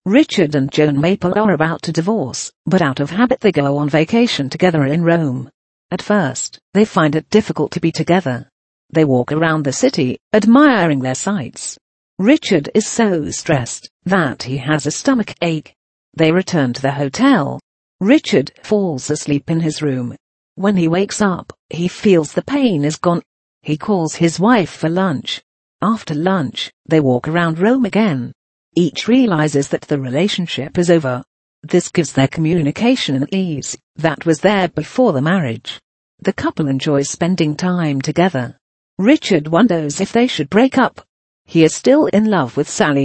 Richard and Joan Maple are about to divorce, but out of habit they go on vacation together in Rome. At first, they find it difficult to be together. They walk around the city, admiring their sights. Richard is so stressed that he has a stomach ache. They return to the hotel. Richard falls asleep in his room. When he wakes up, he feels the pain is gone. He calls his wife for lunch. After lunch, they walk around Rome again. Each realizes that the relationship is over. This gives their communication an ease that was there before the marriage. The couple enjoys spending time together. Richard wonders if they should break up. He is still in love with Sally.